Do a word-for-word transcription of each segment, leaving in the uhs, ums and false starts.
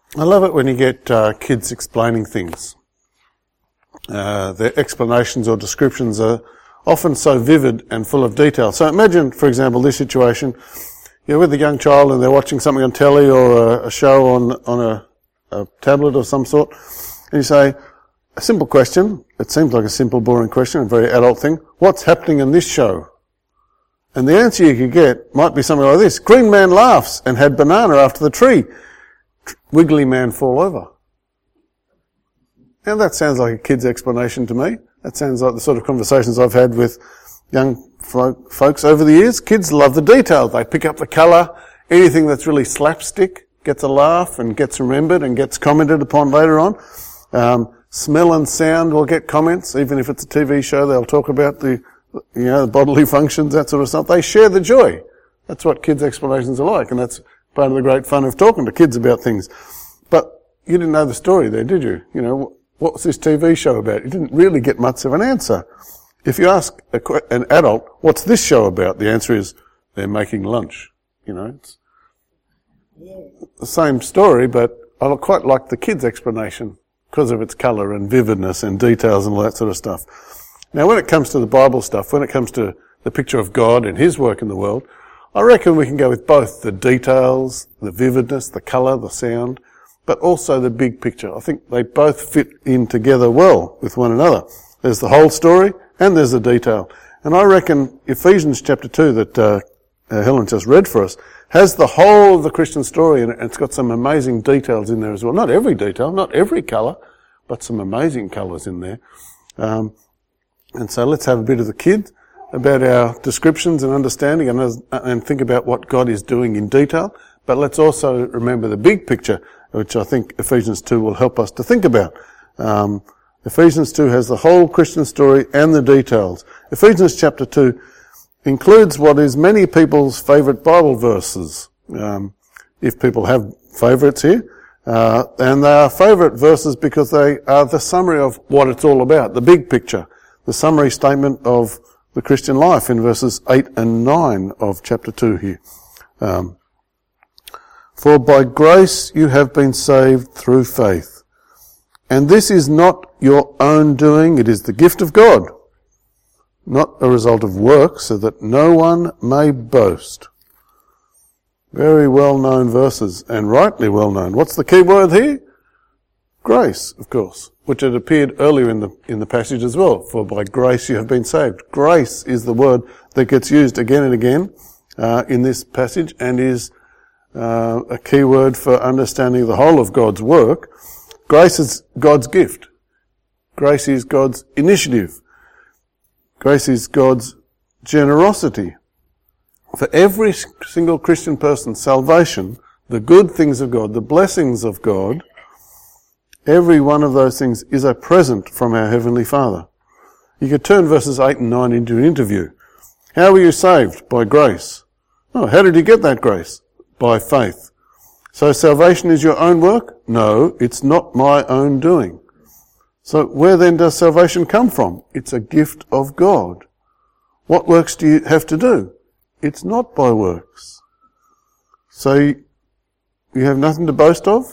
I love it when you get uh, kids explaining things. Uh, their explanations or descriptions are often so vivid and full of detail. So imagine, for example, this situation. You're with a young child and they're watching something on telly or a, a show on on a, a tablet of some sort, and you say, a simple question, it seems like a simple, boring question, a very adult thing, what's happening in this show? And the answer you could get might be something like this: Green man laughs and had banana after the tree. Wiggly man fall over. And that sounds like a kid's explanation to me. That sounds like the sort of conversations I've had with young folk, folks over the years. Kids love the detail. They pick up the colour. Anything that's really slapstick gets a laugh and gets remembered and gets commented upon later on. Um, smell and sound will get comments. Even if it's a T V show, they'll talk about the, you know, the bodily functions, that sort of stuff. They share the joy. That's what kids' explanations are like, and that's part of the great fun of talking to kids about things. But you didn't know the story there, did you? You know, what was this T V show about? You didn't really get much of an answer. If you ask a, an adult, what's this show about? The answer is, they're making lunch. You know, it's the same story, but I quite like the kids' explanation because of its colour and vividness and details and all that sort of stuff. Now, when it comes to the Bible stuff, when it comes to the picture of God and His work in the world, I reckon we can go with both the details, the vividness, the colour, the sound, but also the big picture. I think they both fit in together well with one another. There's the whole story and there's the detail. And I reckon Ephesians chapter two that uh, uh, Helen just read for us has the whole of the Christian story in it, and it's got some amazing details in there as well. Not every detail, not every colour, but some amazing colours in there. Um, and so let's have a bit of the kid about our descriptions and understanding and, and think about what God is doing in detail. But let's also remember the big picture, which I think Ephesians two will help us to think about. Um, Ephesians two has the whole Christian story and the details. Ephesians chapter two includes what is many people's favourite Bible verses, um, if people have favourites here. Uh, and they are favourite verses because they are the summary of what it's all about, the big picture, the summary statement of the Christian life in verses eight and nine of chapter two here. Um, For by grace you have been saved through faith. And this is not your own doing, it is the gift of God, not a result of works, so that no one may boast. Very well-known verses, and rightly well-known. What's the key word here? Grace, of course, which had appeared earlier in the in the passage as well. For by grace you have been saved. Grace is the word that gets used again and again uh, in this passage, and is uh, a key word for understanding the whole of God's work. Grace is God's gift. Grace is God's initiative. Grace is God's generosity. For every single Christian person, salvation, the good things of God, the blessings of God, every one of those things is a present from our Heavenly Father. You could turn verses eight and nine into an interview. How were you saved? By grace. Oh, how did you get that grace? By faith. So salvation is your own work? No, it's not my own doing. So where then does salvation come from? It's a gift of God. What works do you have to do? It's not by works. So you, you have nothing to boast of?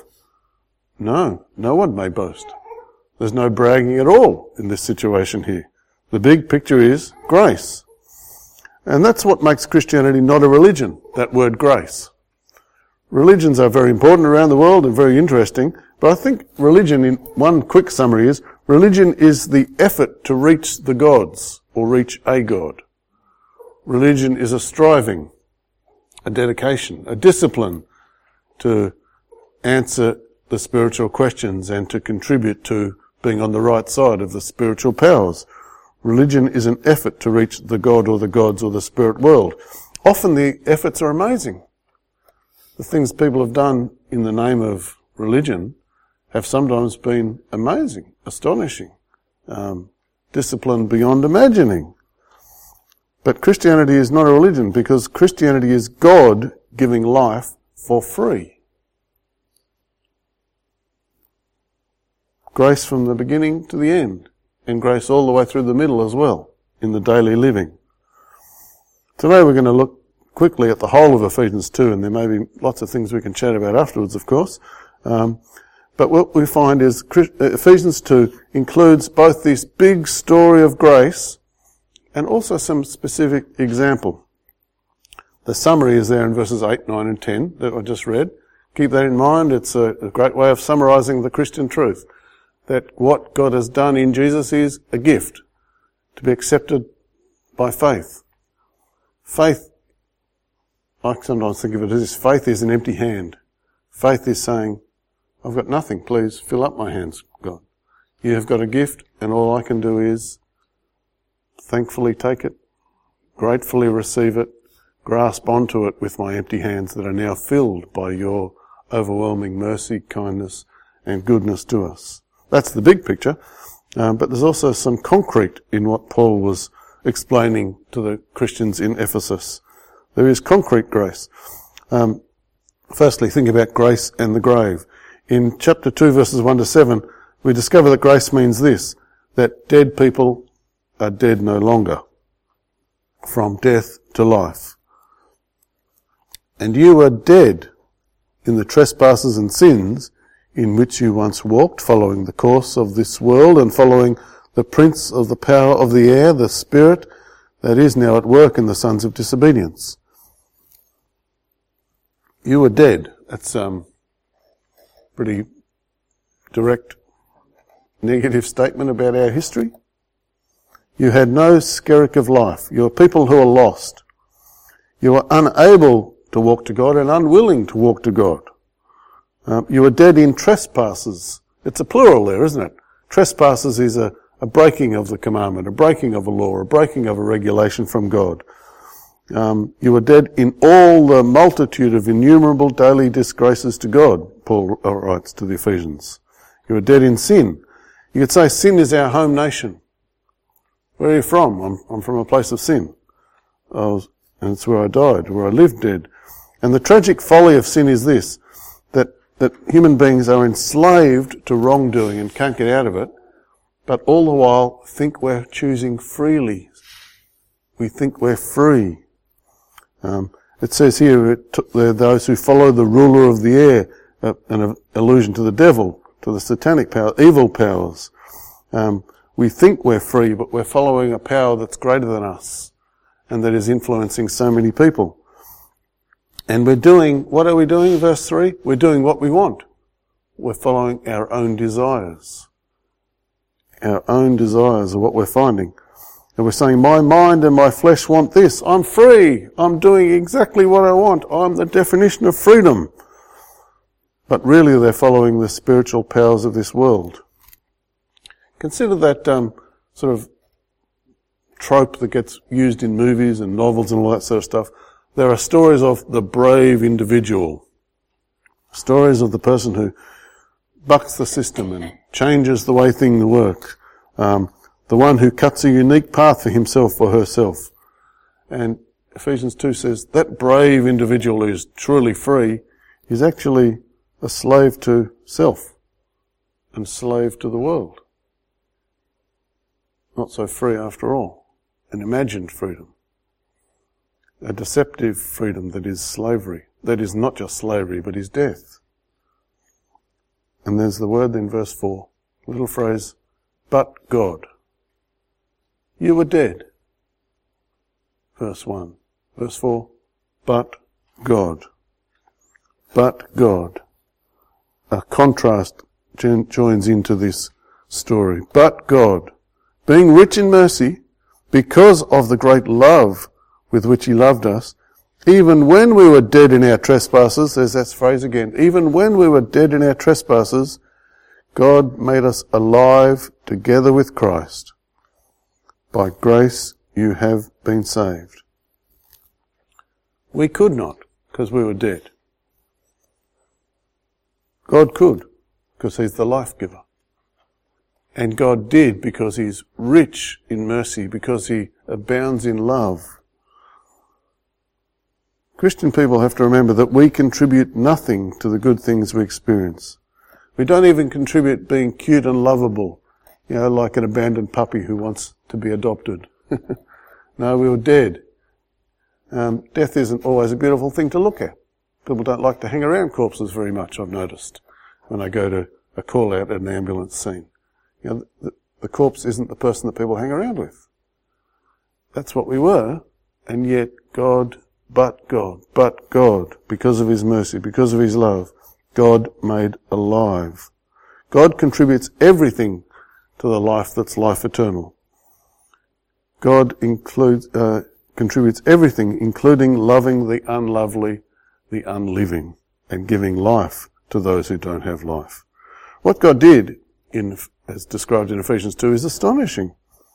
No, no one may boast. There's no bragging at all in this situation here. The big picture is grace. And that's what makes Christianity not a religion, that word grace. Religions are very important around the world and very interesting, but I think religion, in one quick summary, is religion is the effort to reach the gods or reach a God. Religion is a striving, a dedication, a discipline to answer the spiritual questions and to contribute to being on the right side of the spiritual powers. Religion is an effort to reach the God or the gods or the spirit world. Often the efforts are amazing. The things people have done in the name of religion have sometimes been amazing, astonishing, um, discipline beyond imagining. But Christianity is not a religion, because Christianity is God giving life for free. Grace from the beginning to the end, and grace all the way through the middle as well, in the daily living. Today we're going to look quickly at the whole of Ephesians two, and there may be lots of things we can chat about afterwards, of course. Um, but what we find is Ephesians two includes both this big story of grace and also some specific example. The summary is there in verses eight, nine and ten that I just read. Keep that in mind. It's a, a great way of summarising the Christian truth, that what God has done in Jesus is a gift to be accepted by faith. Faith, I sometimes think of it as this, faith is an empty hand. Faith is saying, I've got nothing, please fill up my hands, God. You have got a gift, and all I can do is thankfully take it, gratefully receive it, grasp onto it with my empty hands that are now filled by your overwhelming mercy, kindness, and goodness to us. That's the big picture, um, but there's also some concrete in what Paul was explaining to the Christians in Ephesus. There is concrete grace. Um, firstly, think about grace and the grave. In chapter two, verses one to seven, we discover that grace means this, that dead people are dead no longer, from death to life. And you were dead in the trespasses and sins in which you once walked, following the course of this world and following the prince of the power of the air, the spirit that is now at work in the sons of disobedience. You were dead. That's um pretty direct negative statement about our history. You had no skerrick of life. You are people who are lost. You are unable to walk to God and unwilling to walk to God. Um, you are dead in trespasses. It's a plural there, isn't it? Trespasses is a, a breaking of the commandment, a breaking of a law, a breaking of a regulation from God. Um, you are dead in all the multitude of innumerable daily disgraces to God, Paul writes to the Ephesians. You are dead in sin. You could say sin is our home nation. Where are you from? I'm, I'm from a place of sin. I was, and it's where I died, where I lived dead. And the tragic folly of sin is this, that, that human beings are enslaved to wrongdoing and can't get out of it, but all the while think we're choosing freely. We think we're free. Um, it says here, it took the, those who follow the ruler of the air, uh, an allusion to the devil, to the satanic power, evil powers. Um, we think we're free, but we're following a power that's greater than us and that is influencing so many people. And we're doing, what are we doing, verse three? We're doing what we want. We're following our own desires. Our own desires are what we're finding. And we're saying, my mind and my flesh want this. I'm free. I'm doing exactly what I want. I'm the definition of freedom. But really they're following the spiritual powers of this world. Consider that um, sort of trope that gets used in movies and novels and all that sort of stuff. There are stories of the brave individual. Stories of the person who bucks the system and changes the way things work. Um, the one who cuts a unique path for himself or herself. And Ephesians two says that brave individual who is truly free is actually a slave to self and slave to the world. Not so free after all. An imagined freedom. A deceptive freedom that is slavery. That is not just slavery, but is death. And there's the word in verse four. Little phrase, but God. You were dead. Verse one. Verse four. But God. But God. A contrast joins into this story. But God, being rich in mercy, because of the great love with which he loved us, even when we were dead in our trespasses, there's that phrase again, even when we were dead in our trespasses, God made us alive together with Christ. By grace you have been saved. We could not, because we were dead. God could, because he's the life giver. And God did, because he's rich in mercy, because he abounds in love. Christian people have to remember that we contribute nothing to the good things we experience. We don't even contribute being cute and lovable, you know, like an abandoned puppy who wants to be adopted. No, we were dead. Um, death isn't always a beautiful thing to look at. People don't like to hang around corpses very much, I've noticed, when I go to a call-out at an ambulance scene. You know, the, the corpse isn't the person that people hang around with. That's what we were, and yet God, but God, but God, because of His mercy, because of His love, God made alive. God contributes everything to the life that's life eternal. God includes, uh, contributes everything, including loving the unlovely, the unliving, and giving life to those who don't have life. What God did, in, as described in Ephesians two, is astonishing.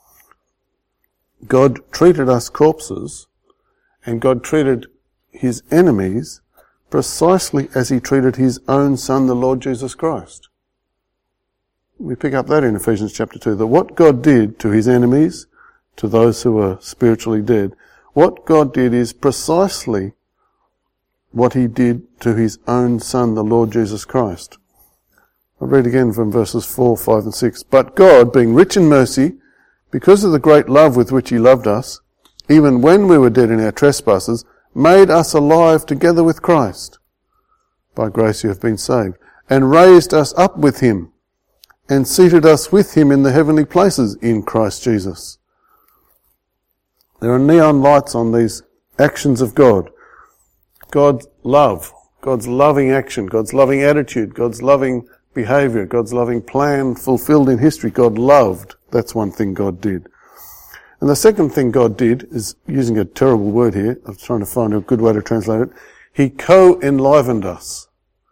God treated us corpses, and God treated His enemies precisely as He treated His own Son, the Lord Jesus Christ. We pick up that in Ephesians chapter two, that what God did to His enemies, to those who are spiritually dead, what God did is precisely what He did to His own Son, the Lord Jesus Christ. I'll read again from verses four, five and six. But God, being rich in mercy, because of the great love with which He loved us, even when we were dead in our trespasses, made us alive together with Christ. By grace you have been saved. And raised us up with Him, and seated us with Him in the heavenly places in Christ Jesus. There are neon lights on these actions of God. God's love, God's loving action, God's loving attitude, God's loving behaviour, God's loving plan fulfilled in history. God loved. That's one thing God did. And the second thing God did is, using a terrible word here, I'm trying to find a good way to translate it, He co-enlivened us.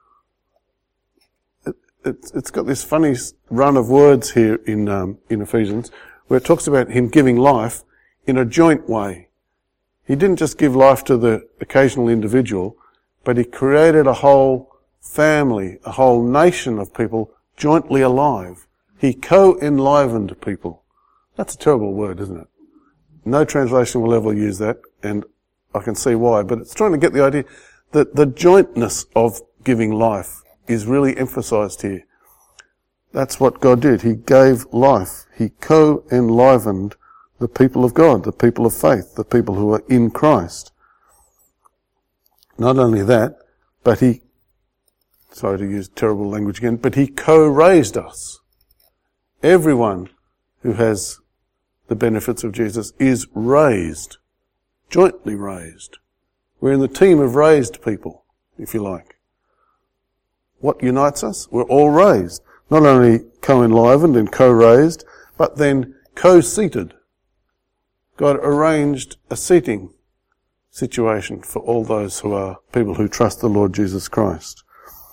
It, it, it's got this funny run of words here in, um, in Ephesians, where it talks about Him giving life in a joint way. He didn't just give life to the occasional individual, but He created a whole family, a whole nation of people jointly alive. He co-enlivened people. That's a terrible word, isn't it? No translation will ever use that, and I can see why, but it's trying to get the idea that the jointness of giving life is really emphasized here. That's what God did. He gave life. He co-enlivened the people of God, the people of faith, the people who are in Christ. Not only that, but He, sorry to use terrible language again, but He co-raised us. Everyone who has the benefits of Jesus is raised, jointly raised. We're in the team of raised people, if you like. What unites us? We're all raised. Not only co-enlivened and co-raised, but then co-seated. God arranged a seating situation for all those who are people who trust the Lord Jesus Christ.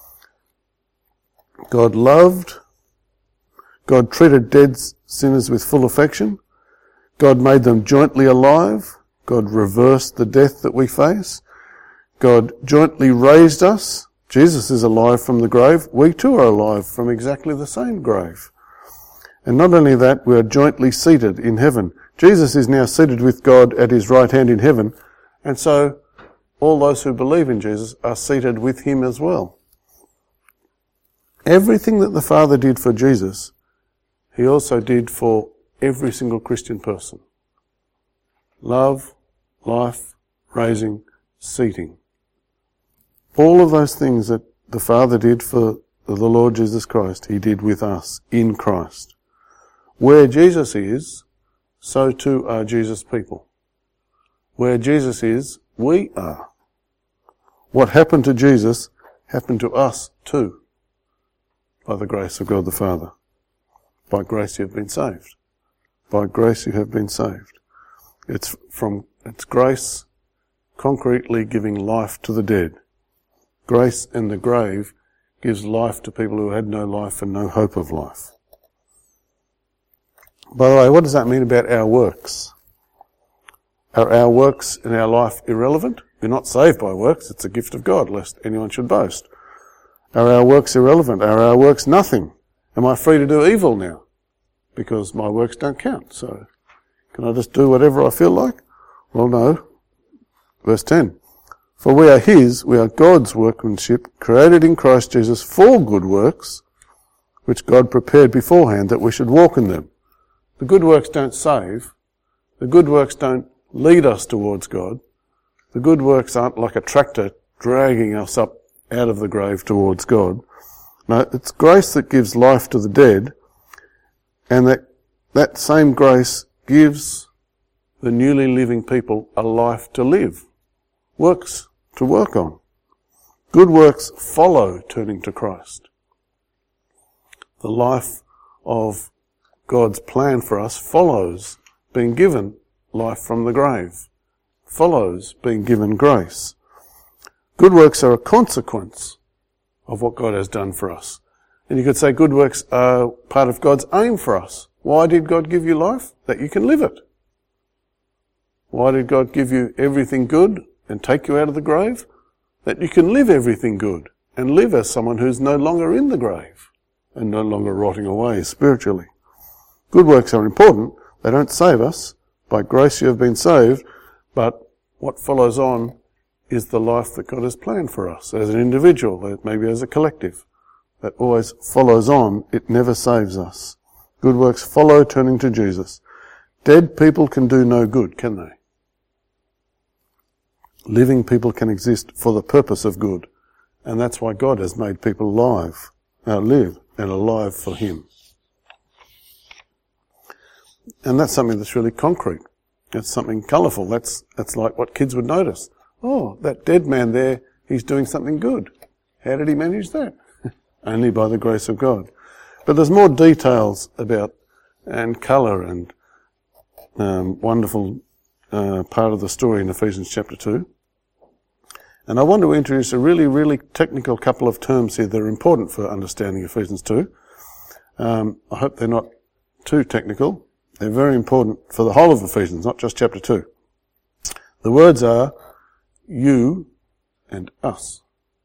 God loved. God treated dead sinners with full affection. God made them jointly alive. God reversed the death that we face. God jointly raised us. Jesus is alive from the grave. We too are alive from exactly the same grave. And not only that, we are jointly seated in heaven. Jesus is now seated with God at His right hand in heaven, and so all those who believe in Jesus are seated with Him as well. Everything that the Father did for Jesus, He also did for every single Christian person. Love, life, raising, seating. All of those things that the Father did for the Lord Jesus Christ, He did with us in Christ. Where Jesus is, so too are Jesus' people. Where Jesus is, we are. What happened to Jesus happened to us too, by the grace of God the Father. By grace you have been saved. By grace you have been saved. It's from, it's grace concretely giving life to the dead. Grace in the grave gives life to people who had no life and no hope of life. By the way, what does that mean about our works? Are our works in our life irrelevant? We're not saved by works. It's a gift of God, lest anyone should boast. Are our works irrelevant? Are our works nothing? Am I free to do evil now? Because my works don't count. So can I just do whatever I feel like? Well, no. Verse ten. For we are His, we are God's workmanship, created in Christ Jesus for good works, which God prepared beforehand that we should walk in them. The good works don't save. The good works don't lead us towards God. The good works aren't like a tractor dragging us up out of the grave towards God. No, it's grace that gives life to the dead, and that that same grace gives the newly living people a life to live, works to work on. Good works follow turning to Christ. The life of God's plan for us follows being given life from the grave, follows being given grace. Good works are a consequence of what God has done for us. And you could say good works are part of God's aim for us. Why did God give you life? That you can live it. Why did God give you everything good and take you out of the grave? That you can live everything good and live as someone who's no longer in the grave and no longer rotting away spiritually. Good works are important. They don't save us. By grace you have been saved, but what follows on is the life that God has planned for us as an individual, maybe as a collective. That always follows on. It never saves us. Good works follow turning to Jesus. Dead people can do no good, can they? Living people can exist for the purpose of good. And that's why God has made people alive, uh, live and alive for Him. And that's something that's really concrete. That's something colourful. That's, that's like what kids would notice. Oh, that dead man there, he's doing something good. How did he manage that? Only by the grace of God. But there's more details about, and colour and um, wonderful uh, part of the story in Ephesians chapter two. And I want to introduce a really, really technical couple of terms here that are important for understanding Ephesians two. Um, I hope they're not too technical. They're very important for the whole of Ephesians, not just chapter two. The words are you and us.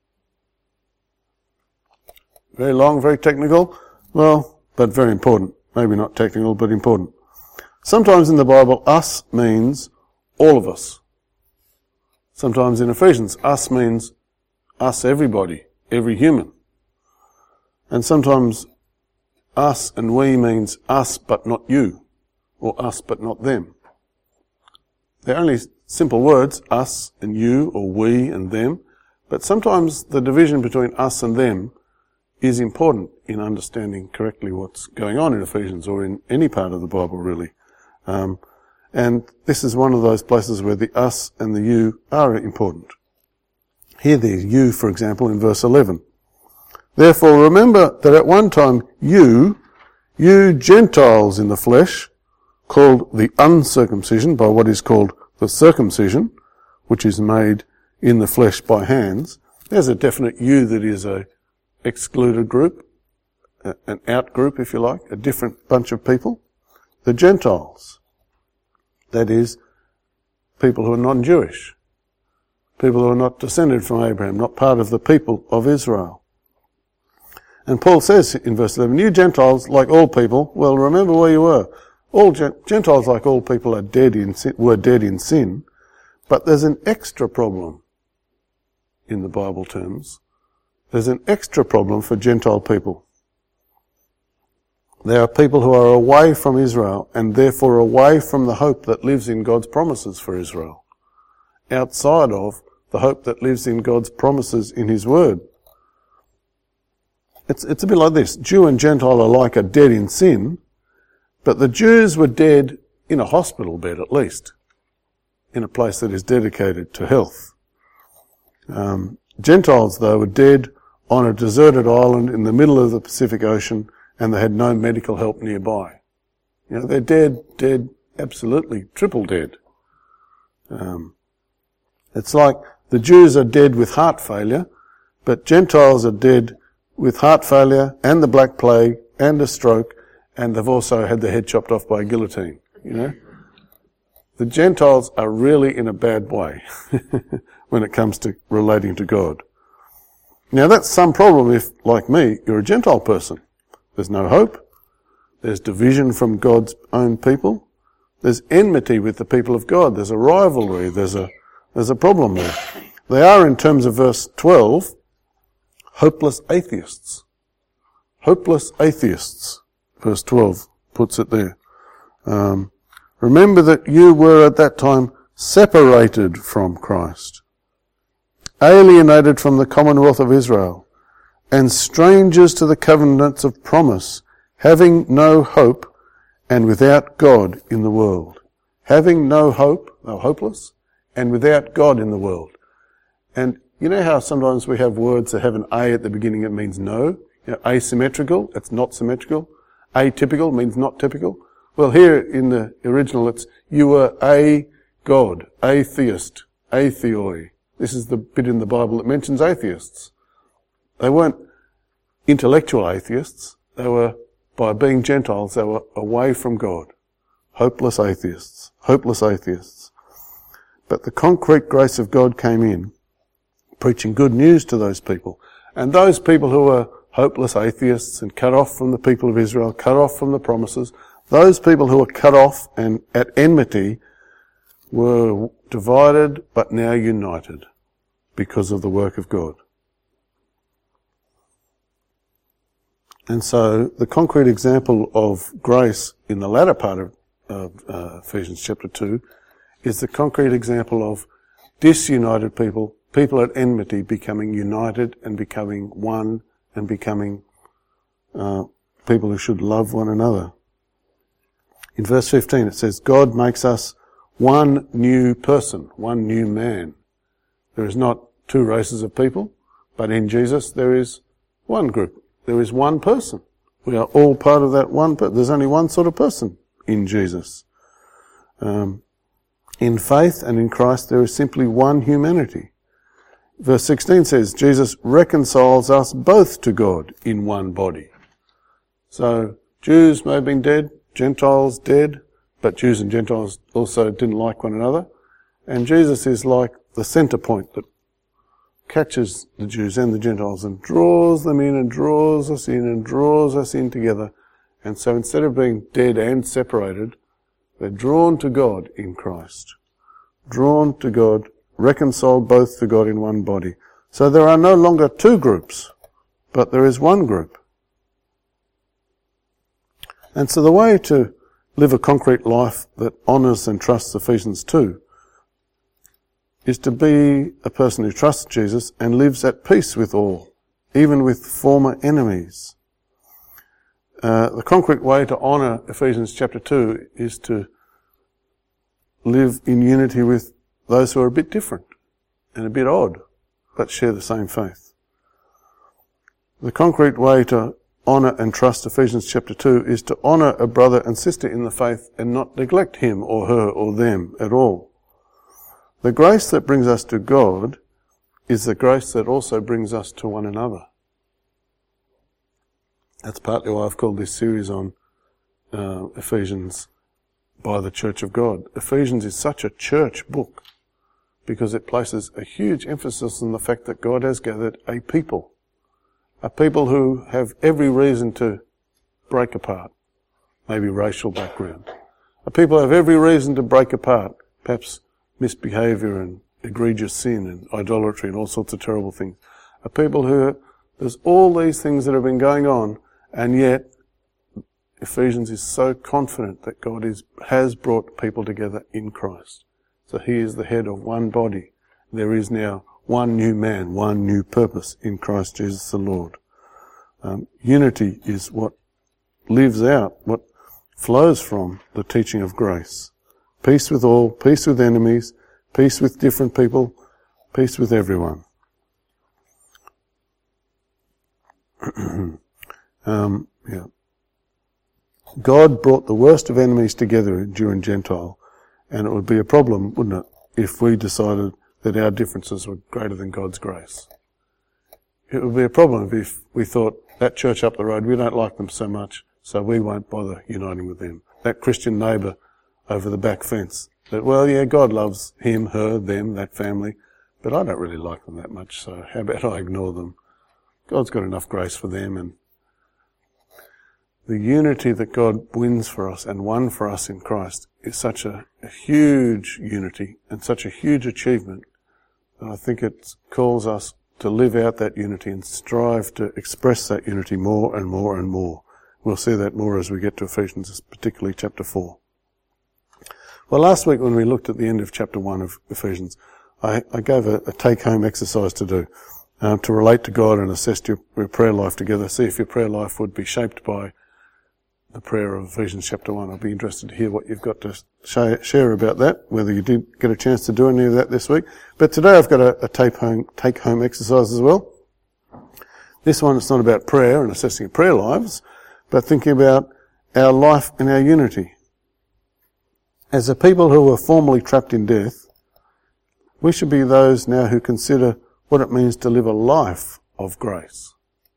Very long, very technical. Well, but very important. Maybe not technical, but important. Sometimes in the Bible, us means all of us. Sometimes in Ephesians, us means us, everybody, every human. And sometimes us and we means us but not you, or us but not them. They're only simple words, us and you, or we and them, but sometimes the division between us and them is important in understanding correctly what's going on in Ephesians, or in any part of the Bible really. Um, and this is one of those places where the us and the you are important. Here there's you, for example, in verse eleven. Therefore remember that at one time you, you Gentiles in the flesh, called the uncircumcision by what is called the circumcision, which is made in the flesh by hands. There's a definite you that is a excluded group, an out group if you like, a different bunch of people. The Gentiles, that is, people who are non-Jewish, people who are not descended from Abraham, not part of the people of Israel. And Paul says in verse eleven, you Gentiles, like all people, well, remember where you were. All Gentiles, like all people, are dead in sin, were dead in sin, but there's an extra problem in the Bible terms. There's an extra problem for Gentile people. There are people who are away from Israel and therefore away from the hope that lives in God's promises for Israel, outside of the hope that lives in God's promises in His Word. It's, it's a bit like this. Jew and Gentile alike are dead in sin, but the Jews were dead in a hospital bed at least, in a place that is dedicated to health. Um, Gentiles, though, were dead on a deserted island in the middle of the Pacific Ocean, and they had no medical help nearby. You know, they're dead, dead, absolutely triple dead. Um, it's like the Jews are dead with heart failure, but Gentiles are dead with heart failure and the Black Plague and a stroke, and they've also had their head chopped off by a guillotine, you know. The Gentiles are really in a bad way when it comes to relating to God. Now that's some problem if, like me, you're a Gentile person. There's no hope. There's division from God's own people. There's enmity with the people of God. There's a rivalry. There's a, there's a problem there. They are, in terms of verse twelve, hopeless atheists. Hopeless atheists. Verse twelve puts it there. Um, remember that you were at that time separated from Christ, alienated from the commonwealth of Israel, and strangers to the covenants of promise, having no hope and without God in the world. Having no hope, they were hopeless, and without God in the world. And you know how sometimes we have words that have an A at the beginning, it means no. You know, asymmetrical, it's not symmetrical. Atypical means not typical. Well, here in the original, it's you were a God, atheist, atheoi. This is the bit in the Bible that mentions atheists. They weren't intellectual atheists. They were, by being Gentiles, they were away from God. Hopeless atheists. Hopeless atheists. But the concrete grace of God came in, preaching good news to those people. And those people who were hopeless atheists and cut off from the people of Israel, cut off from the promises, those people who were cut off and at enmity were divided but now united because of the work of God. And so the concrete example of grace in the latter part of, of uh, Ephesians chapter two is the concrete example of disunited people, people at enmity becoming united and becoming one and becoming uh, people who should love one another. In verse fifteen it says, God makes us one new person, one new man. There is not two races of people, but in Jesus there is one group. There is one person. We are all part of that one person. There's only one sort of person in Jesus. Um, in faith and in Christ there is simply one humanity. Verse sixteen says, Jesus reconciles us both to God in one body. So, Jews may have been dead, Gentiles dead, but Jews and Gentiles also didn't like one another. And Jesus is like the centre point that catches the Jews and the Gentiles and draws them in and draws us in and draws us in together. And so instead of being dead and separated, they're drawn to God in Christ. Drawn to God, reconciled both to God in one body. So there are no longer two groups, but there is one group. And so the way to live a concrete life that honours and trusts Ephesians two is to be a person who trusts Jesus and lives at peace with all, even with former enemies. Uh, the concrete way to honour Ephesians chapter two is to live in unity with those who are a bit different and a bit odd, but share the same faith. The concrete way to honour and trust Ephesians chapter two is to honour a brother and sister in the faith and not neglect him or her or them at all. The grace that brings us to God is the grace that also brings us to one another. That's partly why I've called this series on uh, Ephesians by the Church of God. Ephesians is such a church book because it places a huge emphasis on the fact that God has gathered a people, a people who have every reason to break apart, maybe racial background. A people who have every reason to break apart, perhaps misbehaviour and egregious sin and idolatry and all sorts of terrible things. A people who, there's all these things that have been going on, and yet Ephesians is so confident that God is, has brought people together in Christ. So he is the head of one body. There is now one new man, one new purpose in Christ Jesus the Lord. Um, unity is what lives out, what flows from the teaching of grace. Peace with all, peace with enemies, peace with different people, peace with everyone. um, yeah. God brought the worst of enemies together during Gentile, and it would be a problem, wouldn't it, if we decided that our differences were greater than God's grace. It would be a problem if we thought, that church up the road, we don't like them so much, so we won't bother uniting with them. That Christian neighbour over the back fence, that, well, yeah, God loves him, her, them, that family, but I don't really like them that much, so how about I ignore them? God's got enough grace for them, and the unity that God wins for us and won for us in Christ is such a, a huge unity and such a huge achievement that I think it calls us to live out that unity and strive to express that unity more and more and more. We'll see that more as we get to Ephesians, particularly chapter four. Well, last week when we looked at the end of chapter one of Ephesians, I, I gave a, a take-home exercise to do, um, to relate to God and assess your, your prayer life together, see if your prayer life would be shaped by the prayer of Ephesians chapter one. I'll be interested to hear what you've got to share, share about that, whether you did get a chance to do any of that this week. But today I've got a, a take-home, take-home exercise as well. This one, it's not about prayer and assessing prayer lives, but thinking about our life and our unity. As a people who were formerly trapped in death, we should be those now who consider what it means to live a life of grace.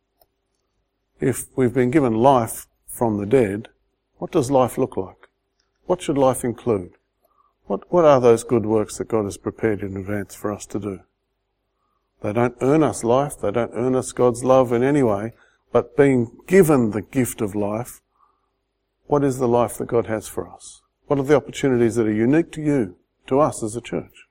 If we've been given life from the dead, what does life look like? What should life include? What, what are those good works that God has prepared in advance for us to do? They don't earn us life, they don't earn us God's love in any way, but being given the gift of life, what is the life that God has for us? What are the opportunities that are unique to you, to us as a church?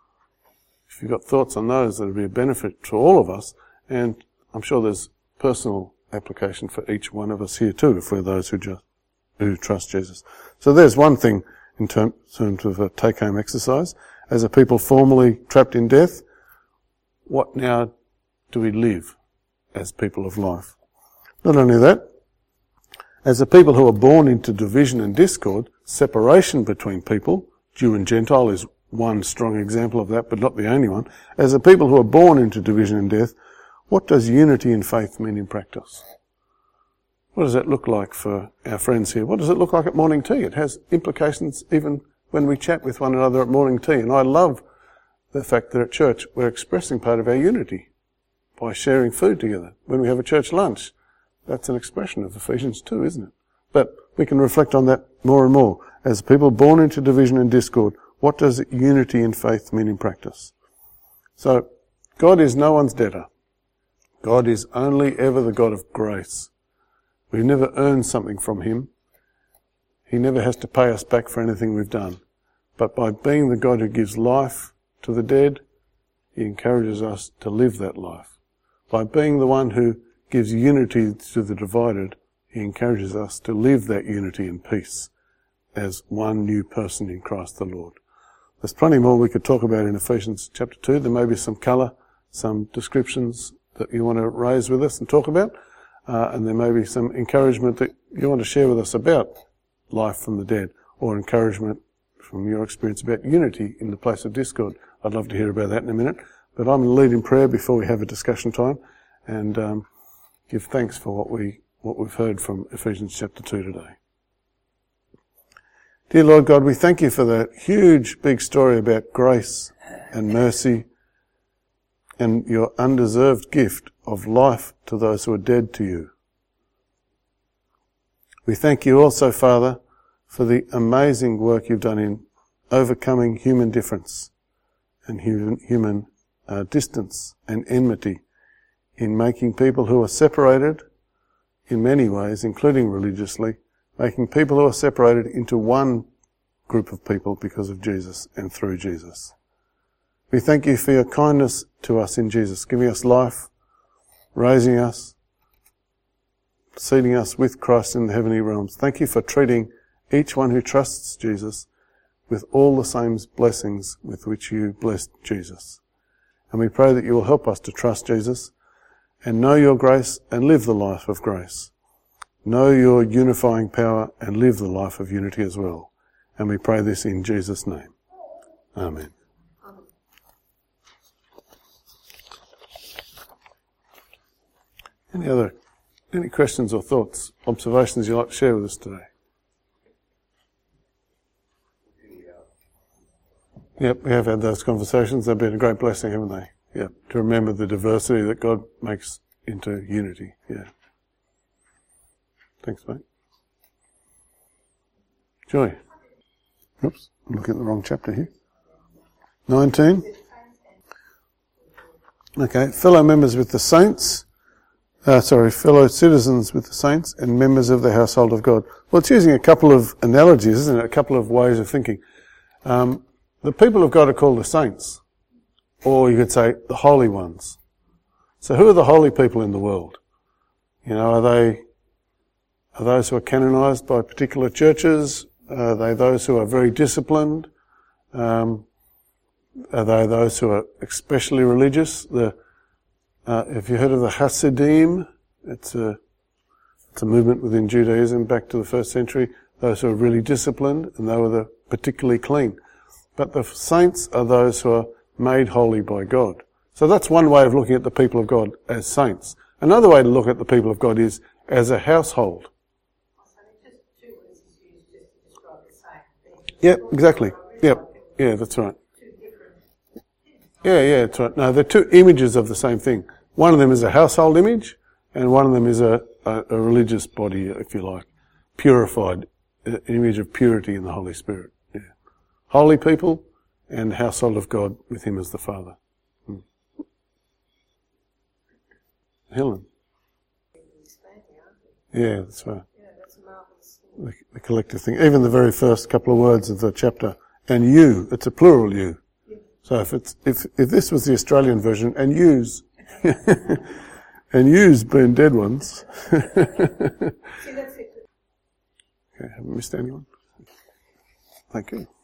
If you've got thoughts on those, that would be a benefit to all of us, and I'm sure there's personal application for each one of us here too, if we're those who just, who trust Jesus. So there's one thing in term, terms of a take-home exercise. As a people formerly trapped in death, what now do we live as people of life? Not only that, as a people who are born into division and discord, separation between people, Jew and Gentile is one strong example of that, but not the only one. As a people who are born into division and death, what does unity in faith mean in practice? What does that look like for our friends here? What does it look like at morning tea? It has implications even when we chat with one another at morning tea. And I love the fact that at church we're expressing part of our unity by sharing food together. When we have a church lunch, that's an expression of Ephesians two, isn't it? But we can reflect on that more and more. As people born into division and discord, what does unity in faith mean in practice? So, God is no one's debtor. God is only ever the God of grace. We never earn something from Him. He never has to pay us back for anything we've done. But by being the God who gives life to the dead, He encourages us to live that life. By being the one who gives unity to the divided, He encourages us to live that unity in peace as one new person in Christ the Lord. There's plenty more we could talk about in Ephesians chapter two. There may be some colour, some descriptions that you want to raise with us and talk about, uh, and there may be some encouragement that you want to share with us about life from the dead, or encouragement from your experience about unity in the place of discord. I'd love to hear about that in a minute, but I'm going to lead in prayer before we have a discussion time, and um, give thanks for what we what we've heard from Ephesians chapter two today. Dear Lord God, we thank you for that huge, big story about grace and mercy and your undeserved gift of life to those who are dead to you. We thank you also, Father, for the amazing work you've done in overcoming human difference and human, human uh, distance and enmity, in making people who are separated in many ways, including religiously, making people who are separated into one group of people because of Jesus and through Jesus. We thank you for your kindness to us in Jesus, giving us life, raising us, seating us with Christ in the heavenly realms. Thank you for treating each one who trusts Jesus with all the same blessings with which you blessed Jesus. And we pray that you will help us to trust Jesus and know your grace and live the life of grace. Know your unifying power and live the life of unity as well. And we pray this in Jesus' name. Amen. Any other, any questions or thoughts, observations you'd like to share with us today? Yep, we have had those conversations. They've been a great blessing, haven't they? Yep, to remember the diversity that God makes into unity. Yeah. Thanks, mate. Joy. Oops, I'm looking at the wrong chapter here. nineteen. Okay, fellow members with the saints. Uh, sorry, fellow citizens with the saints and members of the household of God. Well, it's using a couple of analogies, isn't it? A couple of ways of thinking. Um, the people of God are called the saints. Or you could say the holy ones. So who are the holy people in the world? You know, are they, are those who are canonized by particular churches, Are they those who are very disciplined? Um, are they those who are especially religious? The, uh, have you heard of the Hasidim? It's a, it's a movement within Judaism back to the first century. Those who are really disciplined, and they were the particularly clean. But the saints are those who are made holy by God. So that's one way of looking at the people of God as saints. Another way to look at the people of God is as a household. Yep, exactly. Yep, yeah, that's right. Yeah, yeah, that's right. No, they're two images of the same thing. One of them is a household image, and one of them is a, a, a religious body, if you like, purified, an image of purity in the Holy Spirit. Yeah. Holy people and household of God with Him as the Father. Hmm. Helen. Yeah, that's right. The, the collective thing. Even the very first couple of words of the chapter, and you, it's a plural you. So if it's if if this was the Australian version, and yous, and yous being dead ones. Okay, haven't missed anyone. Thank you.